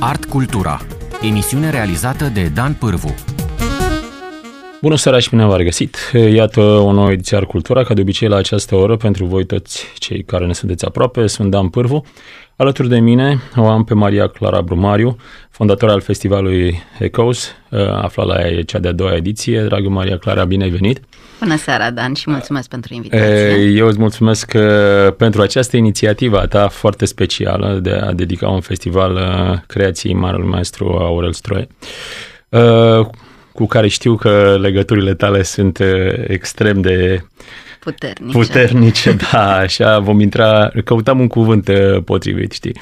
Art Cultura, emisiune realizată de Dan Pârvu. Bună seara și bine v-am regăsit! Iată o nouă ediție Art Cultura, ca de obicei la această oră, pentru voi toți cei care ne sunteți aproape. Sunt Dan Pârvu. Alături de mine o am pe Maria Clara Brumariu, fondator al festivalului Echoes, aflat la cea de-a doua ediție. Dragă Maria Clara, bine ai venit! Bună seara, Dan, și mulțumesc pentru invitație. Eu îți mulțumesc pentru această inițiativă a ta foarte specială de a dedica un festival creației marelui maestru Aurel Stroie, cu care știu că legăturile tale sunt extrem de puternice, da, așa vom intra, căutam un cuvânt potrivit, știi,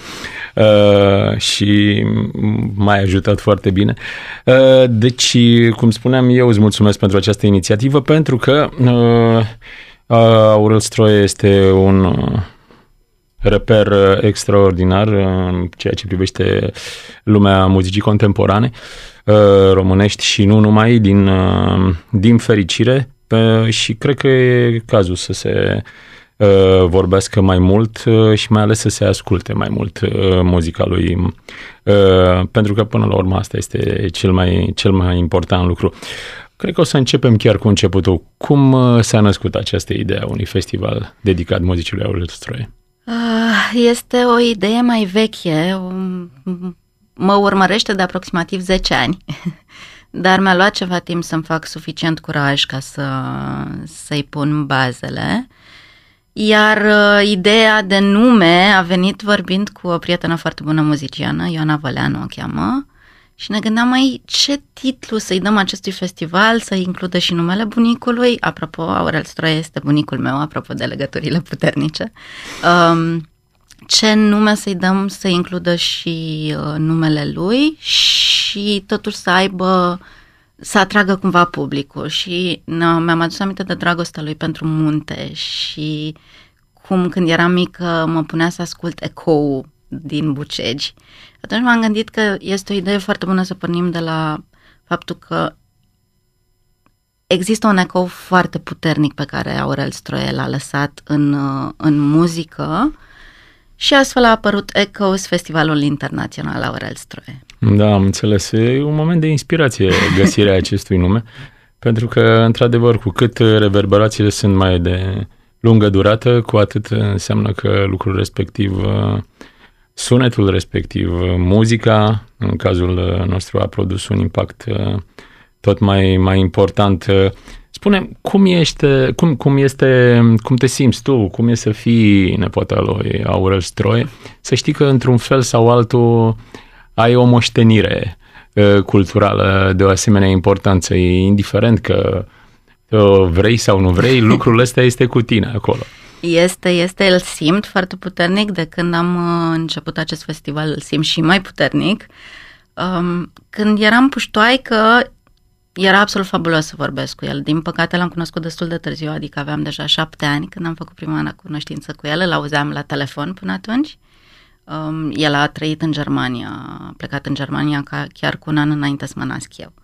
și m-ai ajutat foarte bine. Deci, cum spuneam, eu îți mulțumesc pentru această inițiativă, pentru că Aurel Stroie este un reper extraordinar în ceea ce privește lumea muzicii contemporane, românești și nu numai, din fericire, și cred că e cazul să se vorbească mai mult și mai ales să se asculte mai mult muzica lui, pentru că până la urmă asta este cel mai important lucru. Cred că o să începem chiar cu începutul. Cum s-a născut această idee a unui festival dedicat muzicii lui Aurel Stroie? Este o idee mai veche, mă urmărește de aproximativ 10 ani, dar mi-a luat ceva timp să-mi fac suficient curaj ca să-i pun bazele. Iar ideea de nume a venit vorbind cu o prietenă foarte bună muziciană, Ioana Văleanu o cheamă, și ne gândeam, ce titlu să-i dăm acestui festival, să includă și numele bunicului. Apropo, Aurel Stroie este bunicul meu, apropo de legăturile puternice. Ce nume să-i dăm să includă și numele lui și totuși să atragă cumva publicul. Și mi-am adus aminte de dragostea lui pentru munte și cum când eram mică mă punea să ascult ecou din Bucegi. Atunci m-am gândit că este o idee foarte bună să pornim de la faptul că există un ecou foarte puternic pe care Aurel Stroie l-a lăsat în muzică și astfel a apărut Echoes, Festivalul Internațional Aurel Stroie. Da, am înțeles. E un moment de inspirație găsirea acestui nume, pentru că, într-adevăr, cu cât reverberațiile sunt mai de lungă durată, cu atât înseamnă că lucrul respectiv, sunetul respectiv, muzica, în cazul nostru, a produs un impact tot mai important. Spune, cum te simți tu, cum e să fii nepoata lui Aurel Stroie, să știi că într-un fel sau altul ai o moștenire culturală de o asemenea importanță, indiferent că vrei sau nu vrei, lucrul ăsta este cu tine acolo. Este, îl simt foarte puternic, de când am început acest festival îl simt și mai puternic. Când eram puștoaică, era absolut fabulos să vorbesc cu el. Din păcate l-am cunoscut destul de târziu, adică aveam deja 7 ani când am făcut prima cunoștință cu el, îl auzeam la telefon până atunci. El a trăit în Germania, a plecat în Germania chiar cu un an înainte să mă nasc eu.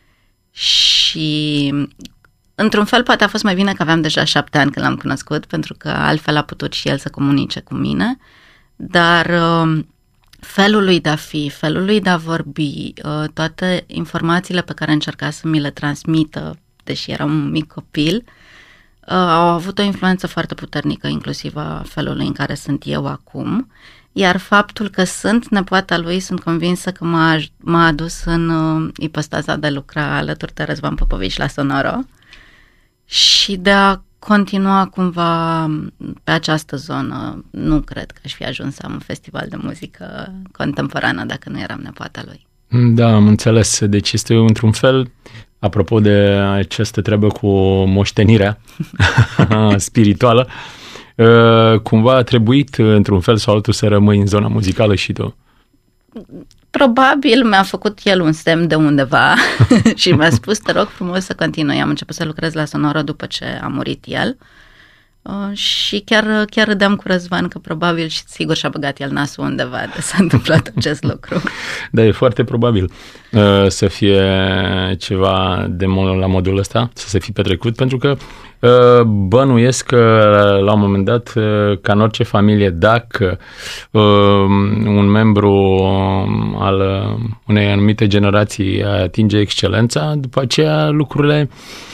Și într-un fel poate a fost mai bine că aveam deja 7 ani când l-am cunoscut, pentru că altfel a putut și el să comunice cu mine, dar felul lui de a fi, felul lui de a vorbi, toate informațiile pe care încerca să mi le transmită, deși eram un mic copil, au avut o influență foarte puternică, inclusiv a felului în care sunt eu acum, iar faptul că sunt nepoata lui, sunt convinsă că m-a adus în ipostaza de a lucra alături de Răzvan Popovici la Sonoro și de a continua cumva pe această zonă. Nu cred că aș fi ajuns să am un festival de muzică contemporană dacă nu eram nepoata lui. Da, am înțeles. Deci este într-un fel, apropo de această treabă cu moștenirea spirituală, cumva a trebuit într-un fel sau altul să rămâi în zona muzicală și tu. Probabil mi-a făcut el un semn de undeva și mi-a spus, te rog frumos să continui. Am început să lucrez la Sonoro după ce a murit el. Și chiar râdeam cu Răzvan că probabil și sigur și-a băgat el nasul undeva de s-a întâmplat acest lucru. Da, e foarte probabil să fie ceva la modul ăsta, să se fi petrecut, pentru că bănuiesc că la un moment dat, ca în orice familie, dacă un membru al unei anumite generații atinge excelența, după aceea lucrurile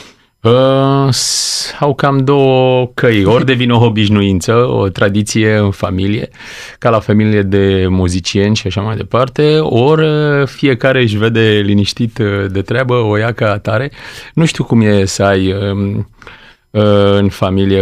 au cam două căi. Ori devine o obișnuință, o tradiție în familie, ca la familie de muzicieni și așa mai departe, ori fiecare își vede liniștit de treabă, o ia ca atare. Nu știu cum e să ai în familie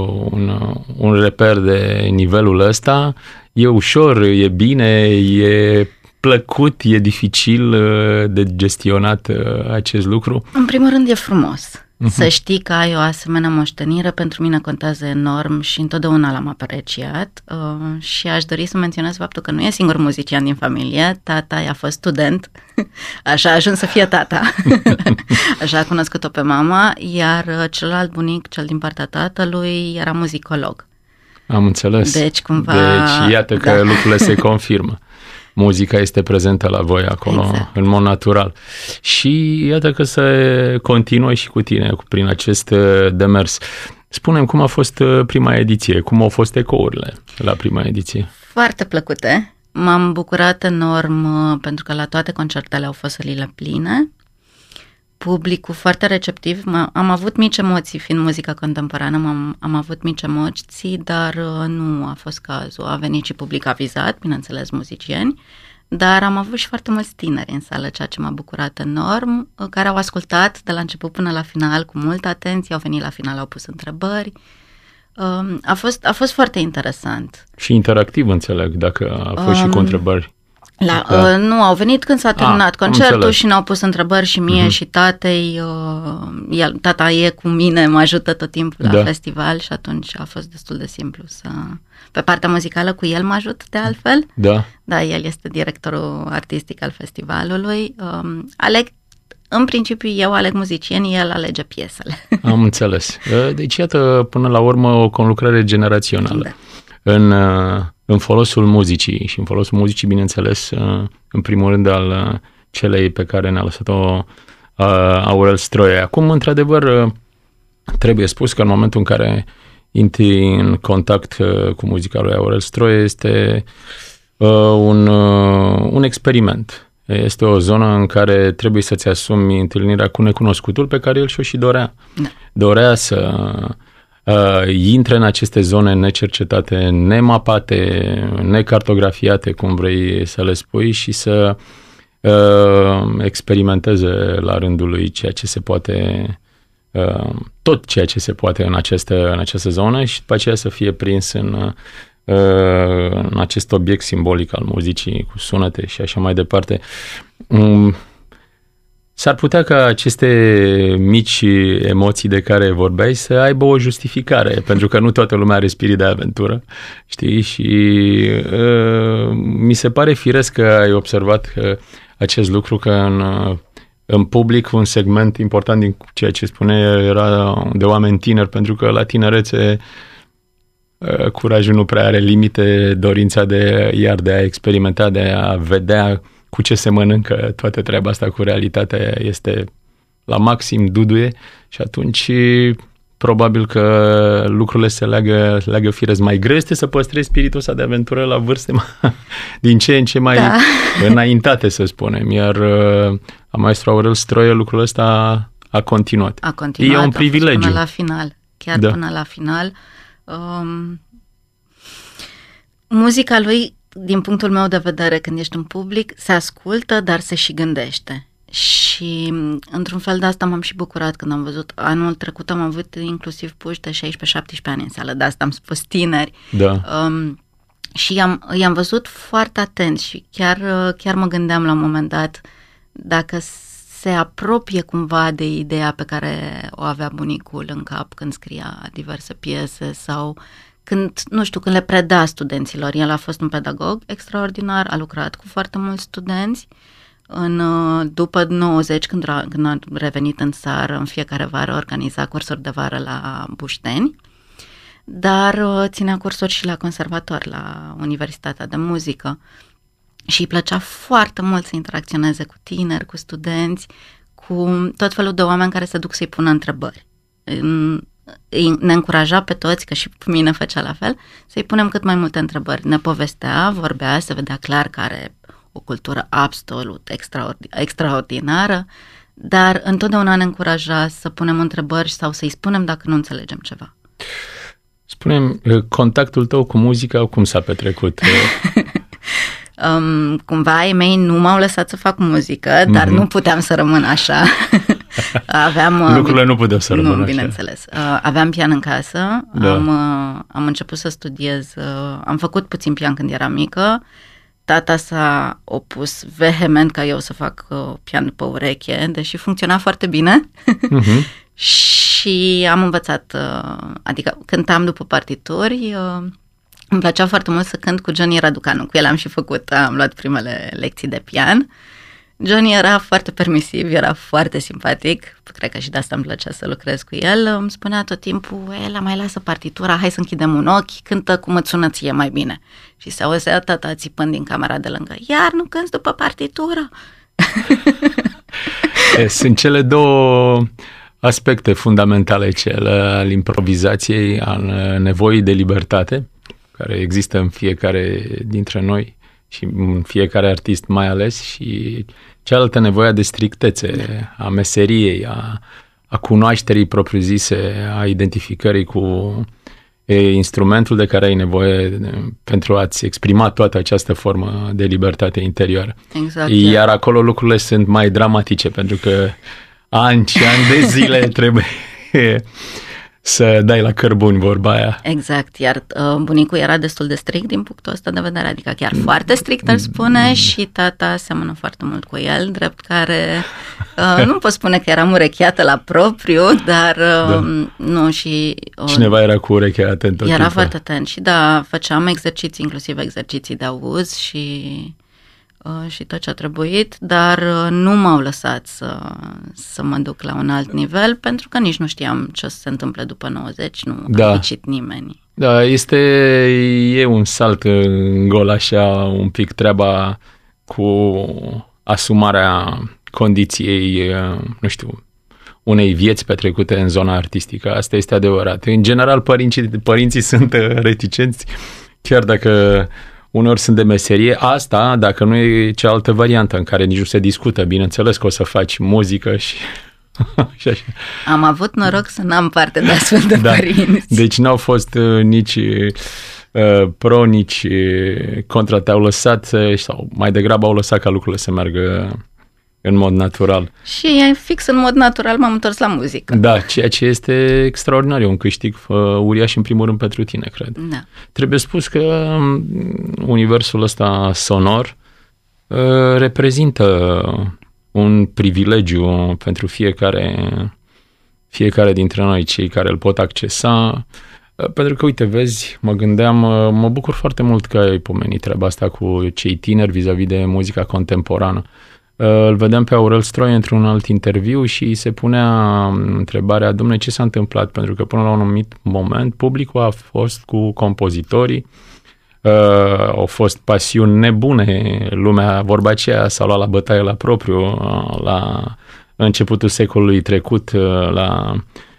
un reper de nivelul ăsta. E ușor, e bine, e plăcut, e dificil de gestionat acest lucru? În primul rând e frumos. Să știi că ai o asemenea moștenire, pentru mine contează enorm și întotdeauna l-am apreciat și aș dori să menționez faptul că nu e singur muzician din familie, tata a fost student, așa a ajuns să fie tata, așa a cunoscut-o pe mama, iar celălalt bunic, cel din partea tatălui, era muzicolog. Am înțeles. Deci cumva... Deci iată că lucrurile se confirmă. Muzica este prezentă la voi acolo, exact, în mod natural. Și iată că se continuă și cu tine prin acest demers. Spune-mi cum a fost prima ediție, cum au fost ecourile la prima ediție? Foarte plăcute. M-am bucurat enorm pentru că la toate concertele au fost sălile pline. Publicul foarte receptiv. Am avut mici emoții, fiind muzica contemporană, am avut mici emoții, dar nu a fost cazul. A venit și public avizat, bineînțeles muzicieni, dar am avut și foarte mulți tineri în sală, ceea ce m-a bucurat enorm, care au ascultat de la început până la final cu multă atenție, au venit la final, au pus întrebări. A fost foarte interesant. Și interactiv, înțeleg, dacă a fost și cu întrebări. Nu, au venit când s-a terminat concertul și ne-au pus întrebări și mie și tatei. Tata e cu mine, mă ajută tot timpul la festival și atunci a fost destul de simplu să... Pe partea muzicală cu el mă ajut de altfel. Da, el este directorul artistic al festivalului. În principiu eu aleg muzicieni, el alege piesele. Am înțeles. Deci iată până la urmă o conlucrare generațională. În folosul muzicii și în folosul muzicii, bineînțeles, în primul rând al celei pe care ne-a lăsat-o Aurel Stroie. Acum, într-adevăr, trebuie spus că în momentul în care intri în contact cu muzica lui Aurel Stroie este un experiment. Este o zonă în care trebuie să-ți asumi întâlnirea cu necunoscutul pe care el și-o dorea. Dorea să intre în aceste zone necercetate, nemapate, necartografiate, cum vrei să le spui, și să experimenteze la rândul lui ceea ce se poate, tot ceea ce se poate în această zonă și după aceea să fie prins în acest obiect simbolic al muzicii, cu sunete și așa mai departe. S-ar putea ca aceste mici emoții de care vorbeai să aibă o justificare, pentru că nu toată lumea are spirit de aventură, știi? Și mi se pare firesc că ai observat acest lucru, că în public un segment important din ceea ce spune era de oameni tineri, pentru că la tinerețe curajul nu prea are limite, dorința de a experimenta, de a vedea cu ce se mănâncă toată treaba asta cu realitatea este la maxim duduie și atunci probabil că lucrurile se leagă firesc. Mai greu este să păstrezi spiritul ăsta de aventură la vârste din ce în ce mai înaintate, să spunem. Iar a maestru Aurel Stroie lucrul ăsta a continuat. E un privilegiu. Până la final. Până la final. Muzica lui, din punctul meu de vedere, când ești în public, se ascultă, dar se și gândește. Și într-un fel de asta m-am și bucurat când am văzut. Anul trecut am avut inclusiv puși de 16-17 ani în sală, de asta am spus tineri. Și i-am văzut foarte atenți și chiar mă gândeam la un moment dat dacă se apropie cumva de ideea pe care o avea bunicul în cap când scria diverse piese sau când le preda studenților. El a fost un pedagog extraordinar, a lucrat cu foarte mulți studenți. După 90, când a revenit în țară, în fiecare vară organiza cursuri de vară la Bușteni. dar ținea cursuri și la conservator, la Universitatea de Muzică și îi plăcea foarte mult să interacționeze cu tineri, cu studenți, cu tot felul de oameni care se duc să-i pună întrebări. Ne încuraja pe toți, că și pe mine făcea la fel, să-i punem cât mai multe întrebări. Ne povestea, vorbea, se vedea clar că are o cultură absolut extraordinară, dar întotdeauna ne încuraja să punem întrebări sau să-i spunem dacă nu înțelegem ceva. Spune-mi, contactul tău cu muzica, cum s-a petrecut? Cumva ai mei nu m-au lăsat să fac muzică, dar nu puteam să rămân așa. Lucrurile nu puteau să rămână așa. Bineînțeles. Aveam pian în casă, da. Am început să studiez, am făcut puțin pian când eram mică. Tata s-a opus vehement ca eu să fac pian după ureche, deși funcționa foarte bine. Și am învățat, adică cântam după partituri. Îmi plăcea foarte mult să cânt cu Johnny Raducanu, cu el am și făcut, am luat primele lecții de pian. Johnny era foarte permisiv, era foarte simpatic, cred că și de asta îmi plăcea să lucrez cu el. Îmi spunea tot timpul, Ela, mai lasă partitura, hai să închidem un ochi, cântă cum îți sună ție mai bine. Și se auzea tata țipând din camera de lângă, iar nu cânti după partitură? Sunt cele două aspecte fundamentale, cel al improvizației, al nevoii de libertate, care există în fiecare dintre noi și în fiecare artist mai ales, și cealaltă nevoia de strictețe a meseriei, a cunoașterii propriu-zise, a identificării cu instrumentul de care ai nevoie pentru a-ți exprima toată această formă de libertate interioară. Exact. Iar acolo lucrurile sunt mai dramatice, pentru că ani și ani de zile trebuie să dai la cărbuni, vorba aia. Exact, iar bunicul era destul de strict din punctul ăsta de vedere, adică chiar foarte strict, îl spune, și tata seamănă foarte mult cu el, drept care nu pot spune că eram urecheată la propriu, dar nu și... Cineva era cu urechea atent tot Era timpul. foarte atent și da, făceam exerciții, inclusiv exerciții de auz și tot ce a trebuit, dar nu m-au lăsat să mă duc la un alt nivel, pentru că nici nu știam ce o să se întâmple după 90, nu a ghicit nimeni. Da, e un salt în gol așa, un pic treaba cu asumarea condiției, nu știu, unei vieți petrecute în zona artistică. Asta este adevărat. În general, părinții sunt reticenți, chiar dacă uneori sunt de meserie. Asta, dacă nu e cealaltă variantă în care nici nu se discută, bineînțeles că o să faci muzică și așa. Am avut noroc să n-am parte de astfel de părinți. Deci n-au fost nici pro, nici contra, te-au lăsat, sau mai degrabă au lăsat ca lucrurile să meargă în mod natural. Și fix în mod natural m-am întors la muzică. Da, ceea ce este extraordinar, e un câștig uriaș în primul rând pentru tine, cred. Da. Trebuie spus că universul ăsta sonor reprezintă un privilegiu pentru fiecare dintre noi, cei care îl pot accesa, pentru că, uite, vezi, mă gândeam, mă bucur foarte mult că ai pomenit treaba asta cu cei tineri vis-a-vis de muzica contemporană. Îl vedeam pe Aurel Stroie într-un alt interviu și se punea întrebarea, dom'le, ce s-a întâmplat? Pentru că până la un anumit moment publicul a fost cu compozitorii, au fost pasiuni nebune, lumea, vorba aceea, s-a luat la bătaie la propriu, la începutul secolului trecut, la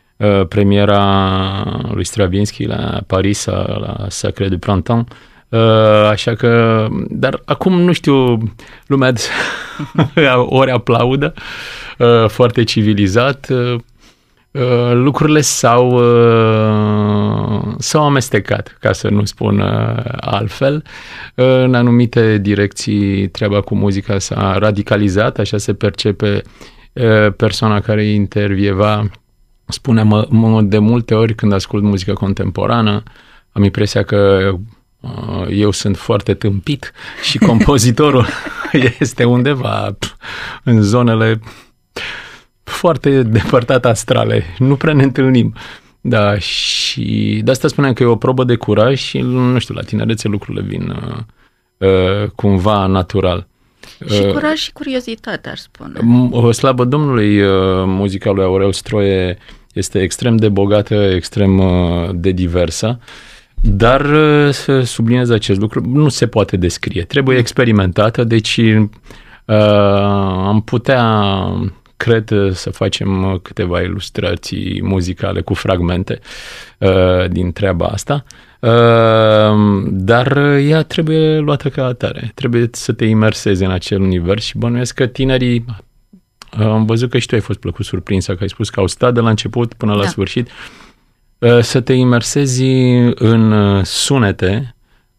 premiera lui Stravinsky la Paris, la Sacre du Printemps. Așa că, dar acum nu știu, lumea ori aplaudă, foarte civilizat, lucrurile s-au amestecat, ca să nu spun altfel. În anumite direcții treaba cu muzica s-a radicalizat, așa se percepe. Persoana care intervieva spune, de multe ori când ascult muzică contemporană, am impresia că eu sunt foarte tâmpit și compozitorul este undeva în zonele foarte depărtate astrale. Nu prea ne întâlnim. Da, și de asta spuneam că e o probă de curaj și, nu știu, la tinerețe lucrurile vin cumva natural. Și curaj și curiozitate, aș spune. O slavă Domnului, muzica lui Aurel Stroie Este extrem de bogată, extrem de diversă, dar să subliniez acest lucru, nu se poate descrie, trebuie experimentată, deci am putea, cred, să facem câteva ilustrații muzicale cu fragmente din treaba asta, dar ea trebuie luată ca atare, trebuie să te imersezi în acel univers și bănuiesc că tinerii, am văzut că și tu ai fost plăcut surprinsă, că ai spus că au stat de la început până la sfârșit, să te imersezi în sunete.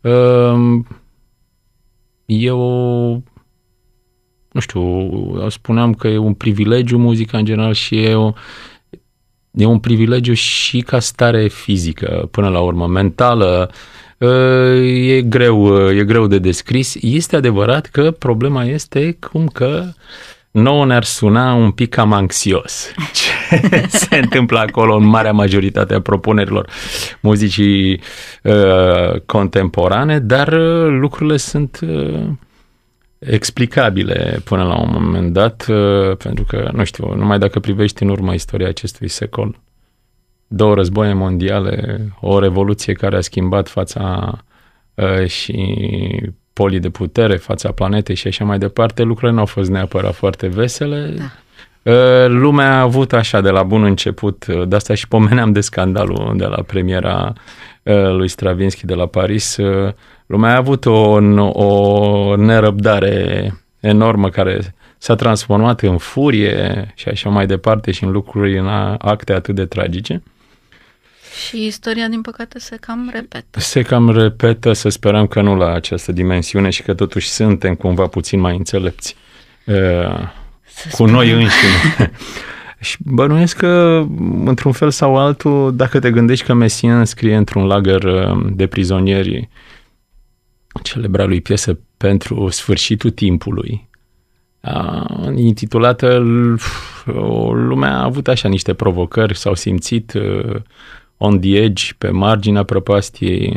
Nu știu, spuneam că e un privilegiu muzica în general și e un privilegiu și ca stare fizică, până la urmă, mentală. E greu de descris. Este adevărat că problema este cum că nouă ne-ar suna un pic cam anxios ce se întâmplă acolo în marea majoritate a propunerilor muzicii contemporane, dar lucrurile sunt explicabile până la un moment dat, pentru că, nu știu, numai dacă privești în urma istoria acestui secol, 2 războaie mondiale, o revoluție care a schimbat fața și polii de putere, fața planetei și așa mai departe, lucrurile nu au fost neapărat foarte vesele. Da. Lumea a avut așa de la bun început, de asta și pomeneam de scandalul de la premiera lui Stravinsky de la Paris, lumea a avut o nerăbdare enormă care s-a transformat în furie și așa mai departe și în lucruri, în acte atât de tragice. Și istoria, din păcate, se cam repetă, să sperăm că nu la această dimensiune și că totuși suntem cumva puțin mai înțelepți cu noi înșine. Și bănuiesc că, într-un fel sau altul, dacă te gândești că Messiaen scrie într-un lagăr de prizonieri celebra lui piesă pentru sfârșitul timpului, intitulată, lumea a avut așa niște provocări, s-au simțit on the edge, pe marginea prăpastiei.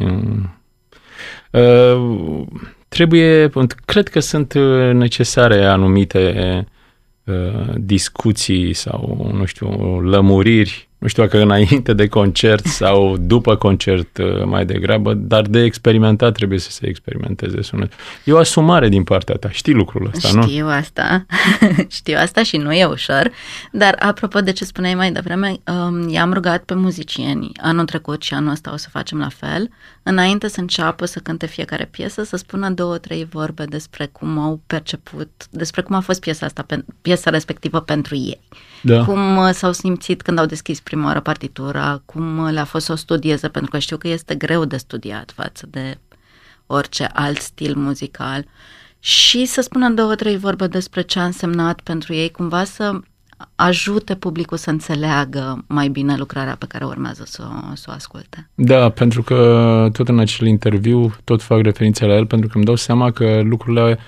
Cred că sunt necesare anumite discuții sau, nu știu, lămuriri, nu știu dacă înainte de concert sau după concert mai degrabă, dar de experimentat trebuie să se experimenteze sunetul. E o asumare din partea ta, știi lucrul ăsta, nu? Știu asta și nu e ușor, dar apropo de ce spuneai mai devreme, i-am rugat pe muzicieni anul trecut și anul ăsta o să facem la fel, înainte să înceapă să cânte fiecare piesă, să spună 2-3 vorbe despre cum au perceput, despre cum a fost piesa respectivă pentru ei. Da. Cum s-au simțit când au deschis prima oară partitura, cum le-a fost să o studieze, pentru că știu că este greu de studiat față de orice alt stil muzical, și să spună 2-3 vorbe despre ce a însemnat pentru ei, cumva să ajute publicul să înțeleagă mai bine lucrarea pe care urmează să o asculte. Da, pentru că tot în acel interviu tot fac referințe la el, pentru că îmi dau seama că lucrurile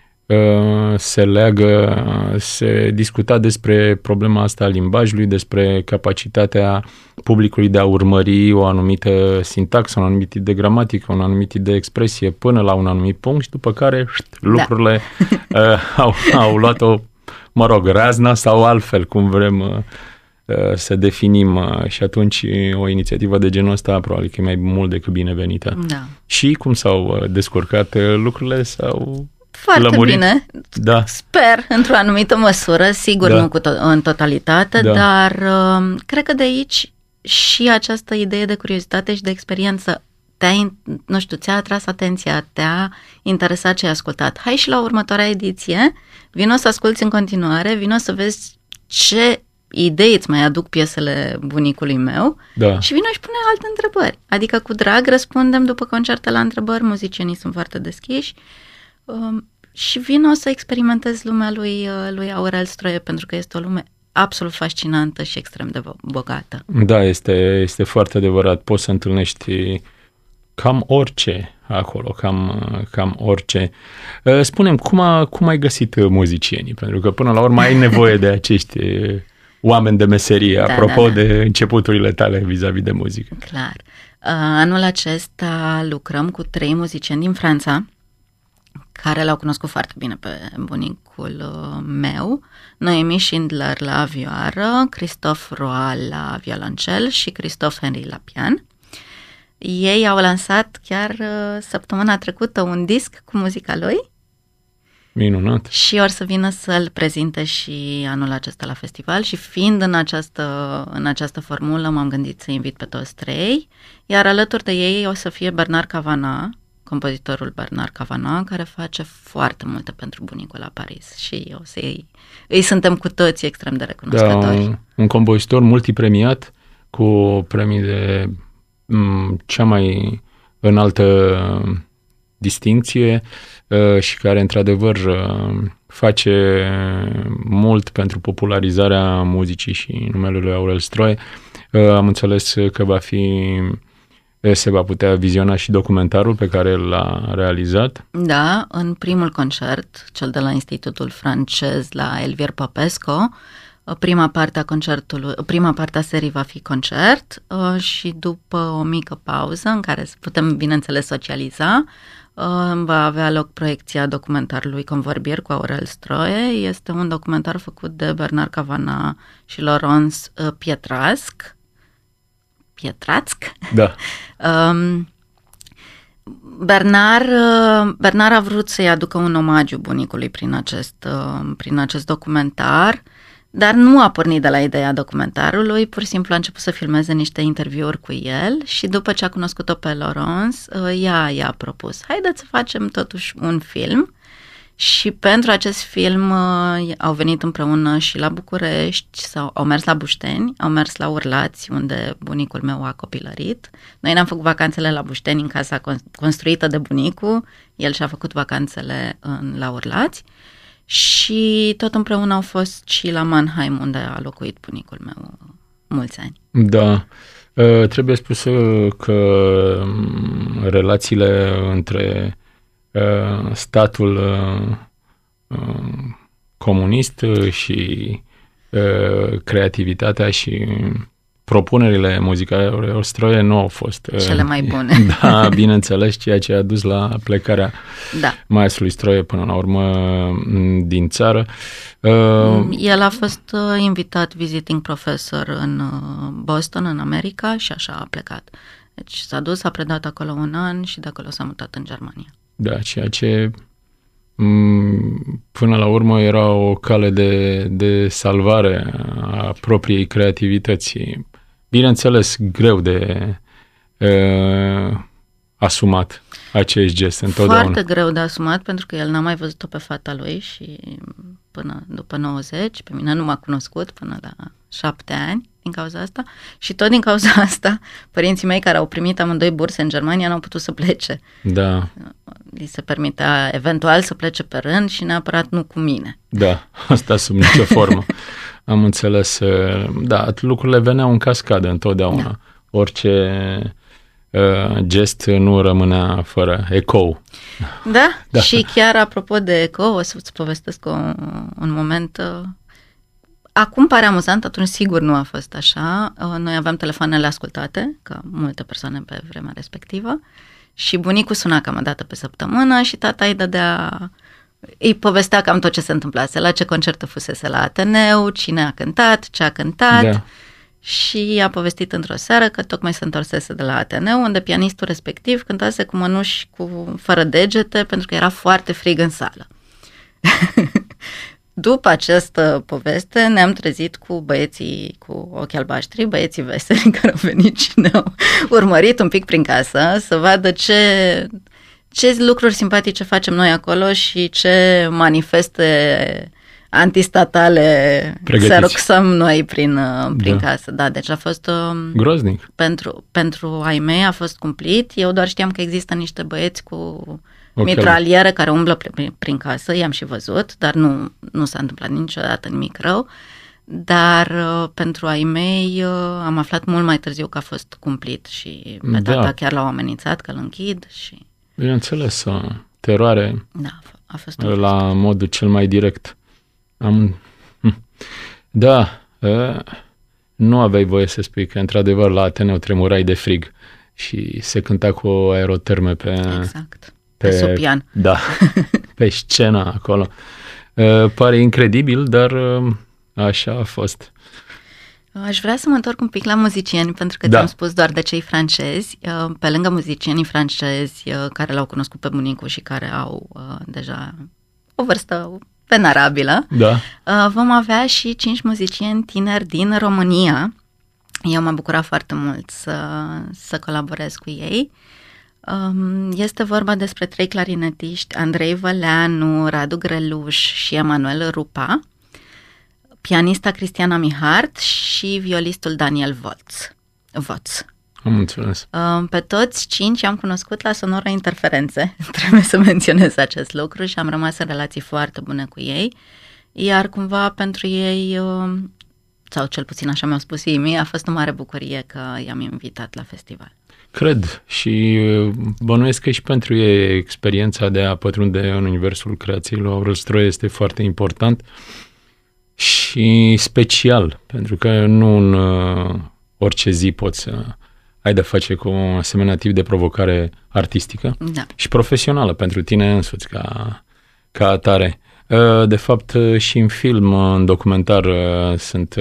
se discuta despre problema asta a limbajului, despre capacitatea publicului de a urmări o anumită sintaxă, un anumit tip de gramatică, un anumit tip de expresie până la un anumit punct și după care lucrurile au luat-o, razna sau altfel, cum vrem să definim, și atunci o inițiativă de genul ăsta probabil că e mai mult decât binevenită. Da. Și cum s-au descurcat lucrurile, foarte lămurit. Bine, da. Sper, într-o anumită măsură, sigur nu în totalitate, dar cred că de aici și această idee de curiozitate și de experiență ți-a atras atenția, te-a interesat ce ai ascultat. Hai și la următoarea ediție, vino să asculți în continuare, vino să vezi ce idei îți mai aduc piesele bunicului meu și vino și pune alte întrebări. Adică cu drag răspundem după concerte la întrebări, muzicienii sunt foarte deschiși. Și vino să experimentezi lumea lui Aurel Stroie, pentru că este o lume absolut fascinantă și extrem de bogată. Da, este foarte adevărat. Poți să întâlnești cam orice acolo, cam orice. Spune-mi, cum ai găsit muzicienii? Pentru că până la urmă ai nevoie de acești oameni de meserie, apropo de începuturile tale vis-a-vis de muzică. Clar. Anul acesta lucrăm cu 3 muzicieni din Franța, care l-au cunoscut foarte bine pe bunicul meu, Noemi Schindler la vioară, Christophe Roal la violoncel și Christophe Henry la pian. Ei au lansat chiar săptămâna trecută un disc cu muzica lui. Minunat. Și or să vină să-l prezinte și anul acesta la festival și fiind în această formulă m-am gândit să invit pe toți trei, iar alături de ei o să fie Bernard Cavanagh, compozitorul Bernard Cavanagh, care face foarte multe pentru bunicul la Paris și o să îi suntem cu toții extrem de recunoscători. Da, un compozitor multipremiat cu premii de cea mai înaltă distincție și care într-adevăr face mult pentru popularizarea muzicii și numele lui Aurel Stroie. Am înțeles că se va putea viziona și documentarul pe care l-a realizat. Da, în primul concert, cel de la Institutul Francez la Elvier Popescu, prima parte a serii va fi concert și după o mică pauză în care putem, bineînțeles, socializa, va avea loc proiecția documentarului Convorbieri cu Aurel Stroie. Este un documentar făcut de Bernard Cavanagh și Laurence Pietrațc. Da. Bernard a vrut să-i aducă un omagiu bunicului prin acest documentar, dar nu a pornit de la ideea documentarului, pur și simplu a început să filmeze niște interviuri cu el și după ce a cunoscut-o pe Laurence, ea i-a propus, haideți să facem totuși un film. Și pentru acest film au venit împreună și la București, sau au mers la Bușteni, au mers la Urlați, unde bunicul meu a copilărit. Noi ne-am făcut vacanțele la Bușteni, în casa construită de bunicul, el și-a făcut vacanțele la Urlați și tot împreună au fost și la Mannheim, unde a locuit bunicul meu mulți ani. Da, trebuie spus că relațiile între statul comunist și creativitatea și propunerile muzicale Stroie nu au fost cele mai bune. Da, bineînțeles, ceea ce a dus la plecarea maestrului Stroie până la urmă din țară. El a fost invitat visiting professor în Boston, în America, și așa a plecat. Deci s-a dus, a predat acolo un an și de acolo s-a mutat în Germania. Da, ceea ce până la urmă era o cale de salvare a propriei creativități. Bineînțeles, greu de asumat acest gest întotdeauna. Foarte greu de asumat, pentru că el n-a mai văzut-o pe fata lui și până după 90, pe mine nu m-a cunoscut până la 7 ani din cauza asta și tot din cauza asta părinții mei care au primit amândoi burse în Germania n-au putut să plece. Da. Li se permitea eventual să plece pe rând și neapărat nu cu mine. Da, asta sub nicio formă. Am înțeles. Da, lucrurile veneau în cascadă întotdeauna. Da. Orice gest nu rămânea fără ecou. Da? Și chiar apropo de ecou, o să-ți povestesc un moment. Acum pare amuzant, atunci sigur nu a fost așa. Noi aveam telefoanele ascultate, ca multe persoane pe vremea respectivă, și bunicul suna cam o dată pe săptămână și tata îi povestea cam tot ce se întâmplase, la ce concert fusese la Ateneu, cine a cântat, ce a cântat. Da. Și a povestit într-o seară că tocmai se întorsese de la Ateneu, unde pianistul respectiv cântase cu mănuși fără degete, pentru că era foarte frig în sală. După această poveste ne-am trezit cu băieții cu ochi albaștri, băieții veseli care au venit și ne-au urmărit un pic prin casă să vadă ce lucruri simpatice facem noi acolo și ce manifeste antistatale seroxăm noi prin casă. Da, deci a fost groaznic. Pentru ai mei a fost cumplit. Eu doar știam că există niște băieți cu mitraliere care umblă prin casă, i-am și văzut, dar nu s-a întâmplat niciodată nimic rău. Dar pentru ai mei am aflat mult mai târziu că a fost cumplit și pe tata chiar l-au amenințat că îl închid și... Bineînțeles, teroare. Da, a fost la modul cel mai direct. Da, nu aveai voie să spui că într-adevăr la Ateneu tremurai de frig și se cânta cu aeroterme pe... Exact. pe sub pian. Da, pe scenă acolo. Pare incredibil, dar așa a fost. Aș vrea să mă întorc un pic la muzicieni, pentru că ți-am spus doar de cei francezi. Pe lângă muzicienii francezi care l-au cunoscut pe bunicul și care au deja o vârstă venerabilă, vom avea și 5 muzicieni tineri din România. Eu m-am bucurat foarte mult să colaborez cu ei. Este vorba despre 3 clarinetiști, Andrei Văleanu, Radu Greluș și Emanuel Rupa, pianista Cristiana Mihart și violistul Daniel Voț. Am înțeles. Pe toți 5 am cunoscut la Sonora Interferențe, trebuie să menționez acest lucru, și am rămas în relații foarte bune cu ei, iar cumva pentru ei, sau cel puțin așa mi-au spus ei mie, a fost o mare bucurie că i-am invitat la festival. Cred și bănuiesc că și pentru ei experiența de a pătrunde în universul creației lui Aurel Stroie este foarte important și special, pentru că nu în orice zi poți să ai de face cu un asemenea tip de provocare artistică și profesională pentru tine însuți ca atare. De fapt, și în film, în documentar, sunt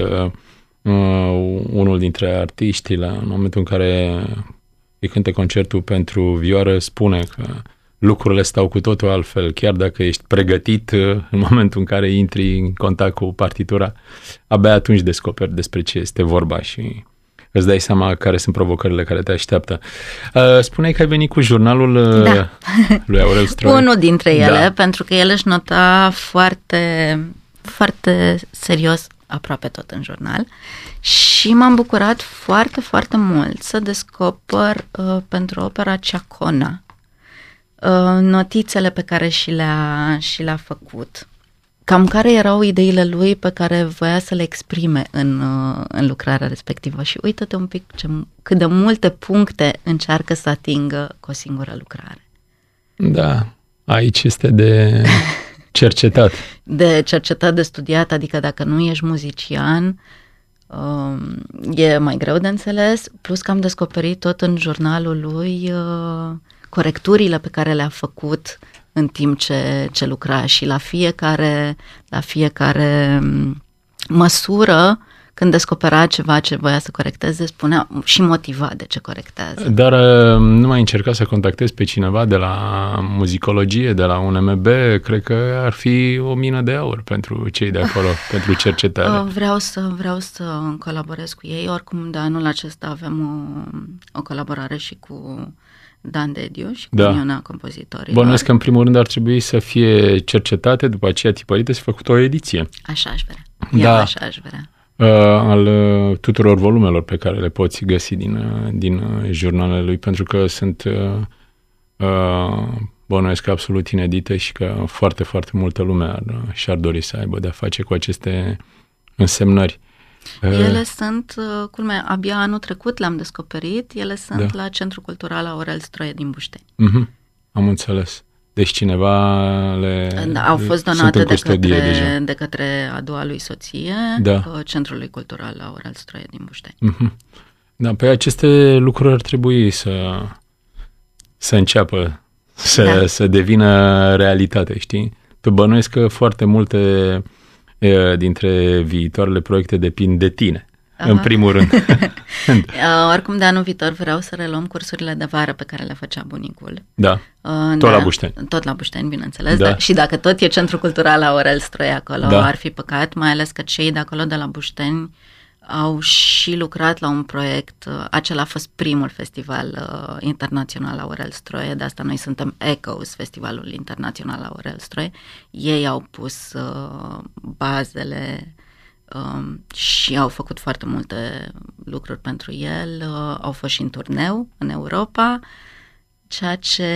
unul dintre artiști, în momentul în care îi cântă concertul pentru vioară, spune că lucrurile stau cu totul altfel, chiar dacă ești pregătit în momentul în care intri în contact cu partitura, abia atunci descoperi despre ce este vorba și îți dai seama care sunt provocările care te așteaptă. Spuneai că ai venit cu jurnalul lui Aurel Stroie. Unul dintre ele, pentru că el își nota foarte, foarte serios aproape tot în jurnal și m-am bucurat foarte, foarte mult să descoper pentru opera Ceacona notițele pe care și le-a făcut. Cam care erau ideile lui pe care voia să le exprime în lucrarea respectivă și uită-te un pic cât de multe puncte încearcă să atingă cu o singură lucrare. Da, aici este de cercetat. De cercetat, de studiat, adică dacă nu ești muzician, e mai greu de înțeles, plus că am descoperit tot în jurnalul lui corecturile pe care le-a făcut în timp ce lucra și la fiecare măsură, când descopera ceva ce voia să corecteze, spunea și motiva de ce corectează. Dar nu mai încerca să contactezi pe cineva de la muzicologie, de la UNMB? Cred că ar fi o mină de aur pentru cei de acolo, pentru cercetare. Vreau să colaborez cu ei. Oricum, de anul acesta avem o colaborare și cu Dan Dediu și cu Uniunea Compozitorilor. Bănuiesc că în primul rând ar trebui să fie cercetate, după aceea tipărite, să făcut o ediție. Așa aș vrea. Așa aș vrea. Al tuturor volumelor pe care le poți găsi din jurnalele lui, pentru că sunt bănuiesc absolut inedite și că foarte, foarte multă lume și-ar dori să aibă de-a face cu aceste însemnări. Ele sunt, culmea, abia anul trecut le-am descoperit, ele sunt la Centrul Cultural Aurel Stroie din Bușteni. Am înțeles. Deci cineva au fost donate de către a doua lui soție, Centrului Cultural Aurel Stroie din Bușteni. Da, pe aceste lucruri ar trebui să înceapă să devină realitate, știi? Tu bănuiesc că foarte multe dintre viitoarele proiecte depind de tine, în primul rând. Oricum, de anul viitor vreau să reluăm cursurile de vară pe care le făcea bunicul. Da, tot la Bușteni. Tot la Bușteni, bineînțeles. Da. Și dacă tot e Centrul Cultural Aurel Stroie acolo, ar fi păcat, mai ales că cei de acolo de la Bușteni au și lucrat la un proiect. Acela a fost primul festival internațional Aurel Stroie, de asta noi suntem Echoes, Festivalul Internațional Aurel Stroie. Ei au pus bazele și au făcut foarte multe lucruri pentru el. Au fost și în turneu în Europa, ceea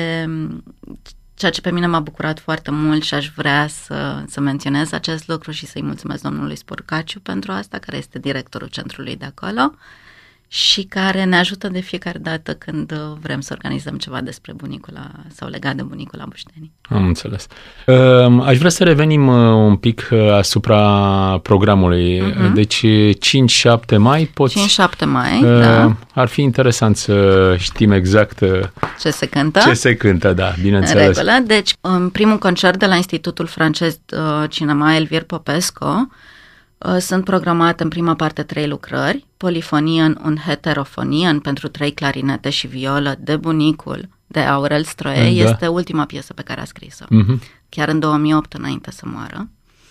ce pe mine m-a bucurat foarte mult și aș vrea să menționez acest lucru și să-i mulțumesc domnului Spurcaciu pentru asta, care este directorul centrului de acolo și care ne ajută de fiecare dată când vrem să organizăm ceva despre bunicul sau legat de bunicul la Bușteni. Am înțeles. Aș vrea să revenim un pic asupra programului. Deci 5-7 mai poți... 5-7 mai, da. Ar fi interesant să știm exact ce se cântă. Ce se cântă, da, bineînțeles. În regulă. Deci, primul concert de la Institutul Francez Cinema Elvire Popescu. Sunt programate în prima parte 3 lucrări, Polifonian und Heterofonian pentru 3 clarinete și violă de bunicul de Aurel Stroie. Este ultima piesă pe care a scris-o, chiar în 2008, înainte să moară.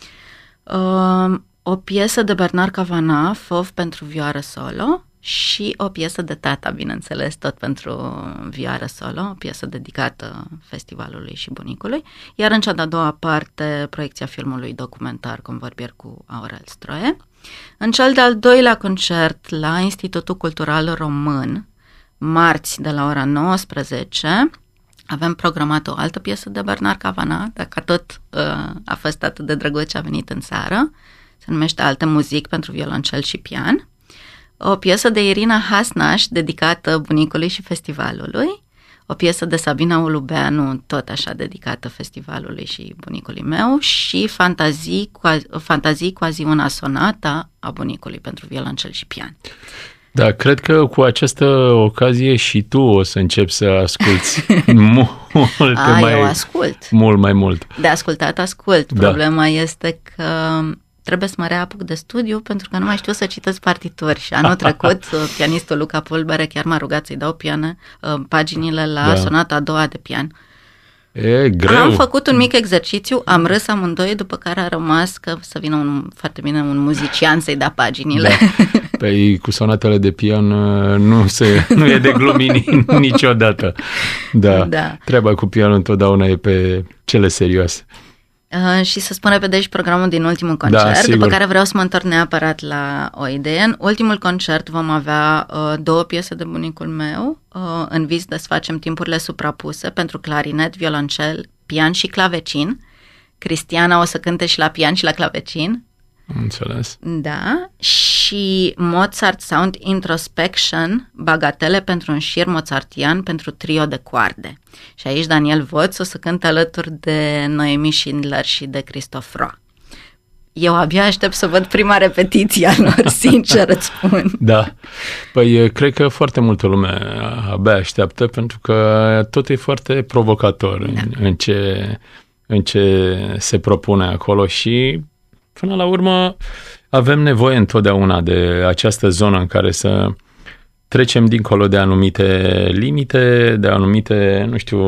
O piesă de Bernard Cavanagh, Fauve pentru vioară solo, și o piesă de tata, bineînțeles, tot pentru vioară solo, o piesă dedicată festivalului și bunicului, iar în cea de-a doua parte proiecția filmului documentar Convorbieri cu Aurel Stroie. În cel de-al doilea concert la Institutul Cultural Român, marți de la ora 19, avem programat o altă piesă de Bernard Cavanagh, dacă tot a fost atât de drăguț ce a venit în seară, se numește Alte muzic pentru violoncel și pian. O piesă de Irina Hasnaș dedicată bunicului și festivalului, o piesă de Sabina Ulubeanu tot așa dedicată festivalului și bunicului meu și Fantazii quasi una sonata a bunicului pentru violoncel și pian. Da, cred că cu această ocazie și tu o să începi să asculți eu ascult. Mult mai mult. De ascultat ascult. Problema este că trebuie să mă reapuc de studiu pentru că nu mai știu să citesc partituri și anul trecut pianistul Luca Pulbere chiar m-a rugat să-i dau paginile la sonata a doua de pian. E greu. Am făcut un mic exercițiu, am râs amândoi, după care a rămas că să vină foarte bine un muzician să-i dea paginile. Da. Păi cu sonatele de pian nu e de glumit niciodată. Da. Treaba cu pianul întotdeauna e pe cele serioase. Și să spun repede și programul din ultimul concert, după care vreau să mă întorc neapărat la o idee. În ultimul concert vom avea 2 piese de bunicul meu, În vis desfacem timpurile suprapuse pentru clarinet, violoncel, pian și clavecin. Cristiana o să cânte și la pian și la clavecin. Înțeles. Da, și Mozart Sound Introspection, bagatele pentru un șir mozartian pentru trio de coarde. Și aici Daniel Voț o să cânte alături de Noemi Schindler și de Christoph Roa. Eu abia aștept să văd prima repetiție a lor, sincer îți spun. Da, păi cred că foarte multă lume abia așteaptă pentru că tot e foarte provocator în ce se propune acolo și până la urmă avem nevoie întotdeauna de această zonă în care să trecem dincolo de anumite limite, de anumite,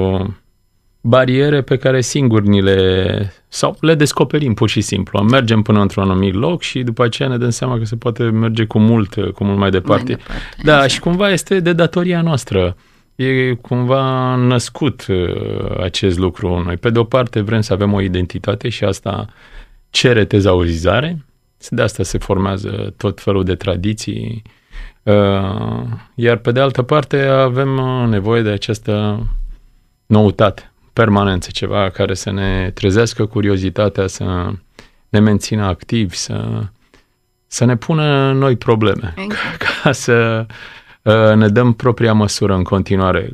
bariere pe care singuri le descoperim pur și simplu. Mergem până într-un anumit loc și după aceea ne dăm seama că se poate merge cu mult mai departe. Da, exact. Și cumva este de datoria noastră. E cumva născut acest lucru. Noi, pe de o parte, vrem să avem o identitate și asta cere tezaurizare, de asta se formează tot felul de tradiții, iar pe de altă parte avem nevoie de această noutate, permanență, ceva care să ne trezească curiozitatea, să ne mențină activi, să ne pună noi probleme, ca să ne dăm propria măsură în continuare.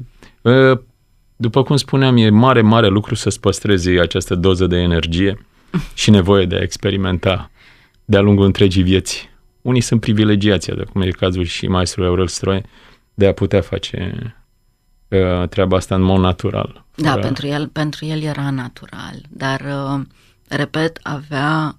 După cum spuneam, e mare, mare lucru să-ți păstrezi această doză de energie și nevoie de a experimenta de-a lungul întregii vieți. Unii sunt privilegiați, cum e cazul și maestrului Aurel Stroie, de a putea face treaba asta în mod natural. Da, pentru el era natural, dar, repet, avea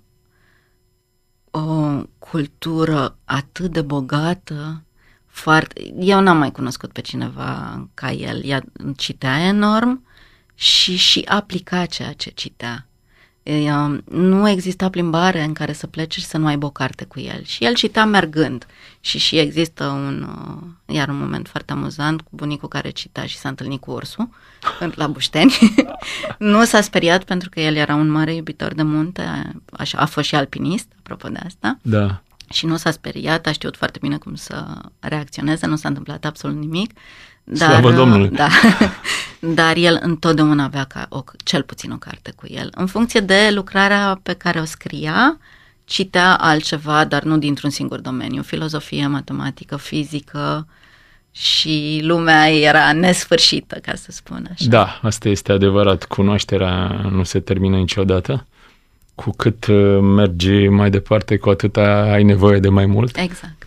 o cultură atât de bogată, eu n-am mai cunoscut pe cineva ca el. Citea enorm și aplica ceea ce citea. Nu exista plimbare în care să pleci și să nu aibă o carte cu el. Și el citea mergând. Și există un moment foarte amuzant cu bunicul care cita și s-a întâlnit cu ursul la Bușteni. Nu s-a speriat pentru că el era un mare iubitor de munte, a fost și alpinist, apropo de asta. Da. Și nu s-a speriat, a știut foarte bine cum să reacționeze, nu s-a întâmplat absolut nimic. Slavă Domnului! Da, dar el întotdeauna avea cel puțin o carte cu el. În funcție de lucrarea pe care o scria, citea altceva, dar nu dintr-un singur domeniu, filozofie, matematică, fizică, și lumea era nesfârșită, ca să spun așa. Da, asta este adevărat. Cunoașterea nu se termină niciodată. Cu cât mergi mai departe, cu atât ai nevoie de mai mult. Exact.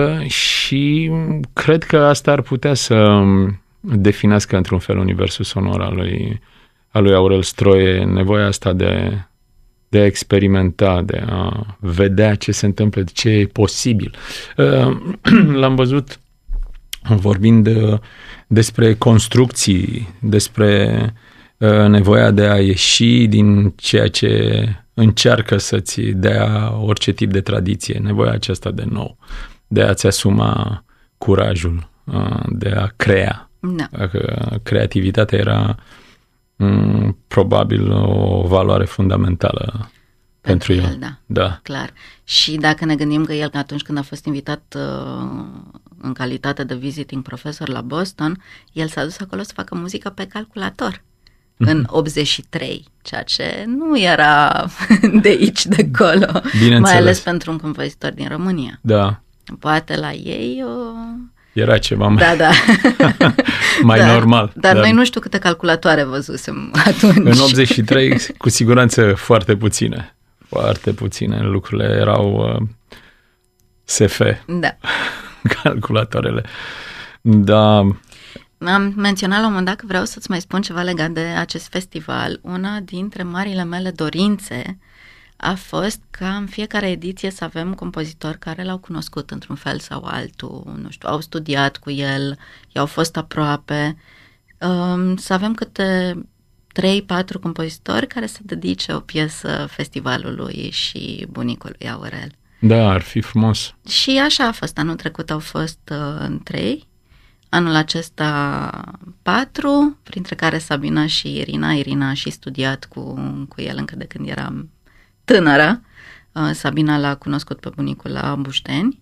Și cred că asta ar putea să definească într-un fel universul sonor al lui Aurel Stroie, nevoia asta de a experimenta, de a vedea ce se întâmplă, ce e posibil. L-am văzut vorbind despre construcții, despre nevoia de a ieși din ceea ce încearcă să-ți dea orice tip de tradiție, nevoia aceasta de nou, de a-ți asuma curajul, de a crea. Da. Creativitatea era probabil o valoare fundamentală pentru el. Da, clar. Și dacă ne gândim că el, atunci când a fost invitat în calitate de visiting professor la Boston, el s-a dus acolo să facă muzică pe calculator. În 83, ceea ce nu era de aici, de acolo, mai ales pentru un compozitor din România. Da. Poate la ei era ceva mai, mai da, normal. Dar noi nu știu câte calculatoare văzusem atunci. În 83, cu siguranță foarte puține. Foarte puține. Lucrurile erau SF. Da. Calculatoarele. Da. Am menționat la un moment dat că vreau să-ți mai spun ceva legat de acest festival. Una dintre marile mele dorințe a fost ca în fiecare ediție să avem compozitori care l-au cunoscut într-un fel sau altul, nu știu, au studiat cu el, i-au fost aproape, să avem câte 3-4 compozitori care să dedice o piesă festivalului și bunicului Aurel. Da, ar fi frumos. Și așa a fost. Anul trecut au fost 3, anul acesta 4, printre care Sabina și Irina. Irina a și studiat cu el încă de când eram tânără. Sabina l-a cunoscut pe bunicul la Bușteni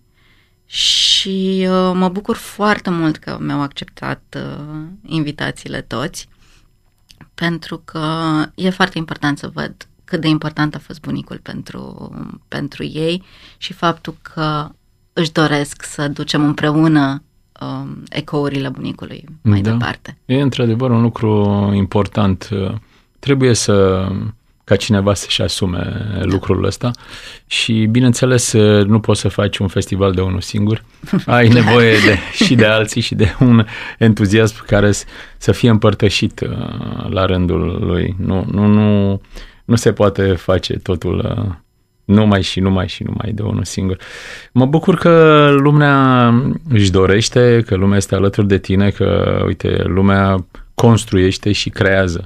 și mă bucur foarte mult că mi-au acceptat invitațiile toți, pentru că e foarte important să văd cât de important a fost bunicul pentru ei și faptul că își doresc să ducem împreună ecourile bunicului mai departe. E într-adevăr un lucru important. Trebuie ca cineva să-și asume lucrul ăsta și, bineînțeles, nu poți să faci un festival de unul singur. Ai nevoie și de alții și de un entuziasm care să fie împărtășit la rândul lui. Nu se poate face totul numai de unul singur. Mă bucur că lumea își dorește, că lumea este alături de tine, că, uite, lumea construiește și creează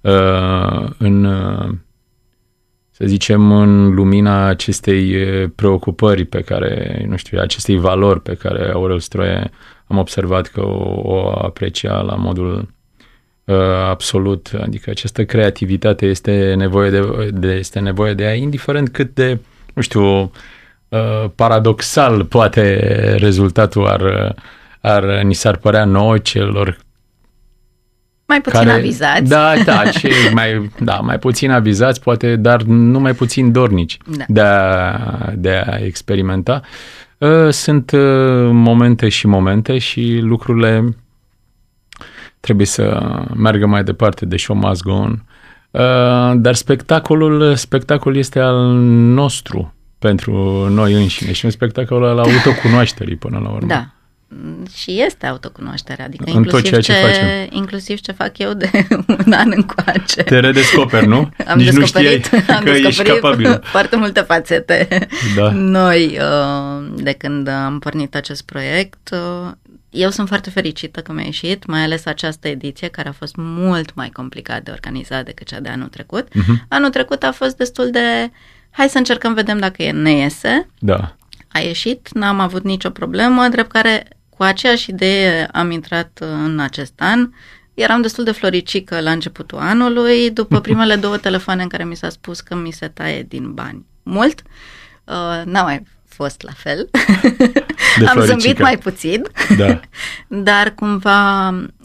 să zicem, în lumina acestei preocupări pe care, nu știu, acestei valori pe care Aurel Stroie am observat că o aprecia la modul absolut, adică această creativitate este nevoie de ea, indiferent cât de, nu știu, paradoxal poate rezultatul ni s-ar părea nouă celor mai puțin avizați. Mai puțin avizați, poate, dar nu mai puțin dornici de a experimenta. Sunt momente și lucrurile trebuie să meargă mai departe, the show must go on. Dar spectacolul este al nostru pentru noi înșine și un spectacol al autocunoașterii până la urmă. Da. Și este autocunoaștere, adică inclusiv ce fac eu de un an încoace. Te redescoperi, nu? Am Nici descoperit, nu știai că ești capabil. Foarte multe fațete noi de când am pornit acest proiect. Eu sunt foarte fericită că mi-a ieșit, mai ales această ediție, care a fost mult mai complicat de organizat decât cea de anul trecut. Anul trecut a fost destul de hai să încercăm, vedem dacă ne iese. Da. A ieșit, n-am avut nicio problemă, drept care cu aceeași idee am intrat în acest an. Eram destul de floricică la începutul anului, după primele 2 telefoane în care mi s-a spus că mi se taie din bani mult. N-a mai fost la fel. Am zâmbit mai puțin, dar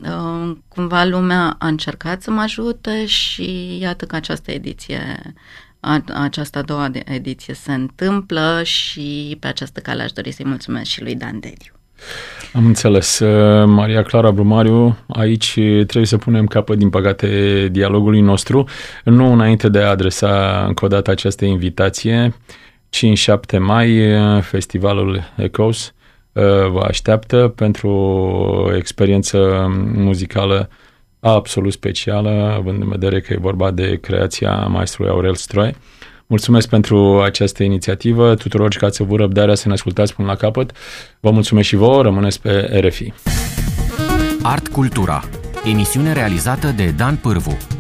cumva lumea a încercat să mă ajute și iată că această ediție această a doua ediție se întâmplă și pe această cale aș dori să-i mulțumesc și lui Dan Dediu. Am înțeles. Maria Clara Brumariu, aici trebuie să punem capăt, din păcate, dialogului nostru. Nu înainte de a adresa încă o dată această invitație, 5-7 mai, festivalul Echoes vă așteaptă pentru o experiență muzicală absolut specială, având în vedere că e vorba de creația maestrului Aurel Stroie. Mulțumesc pentru această inițiativă, tuturor că ați avut răbdarea să ne ascultați până la capăt. Vă mulțumesc și vouă, rămâneți pe RFI. Art Cultura, emisiune realizată de Dan Pârvu.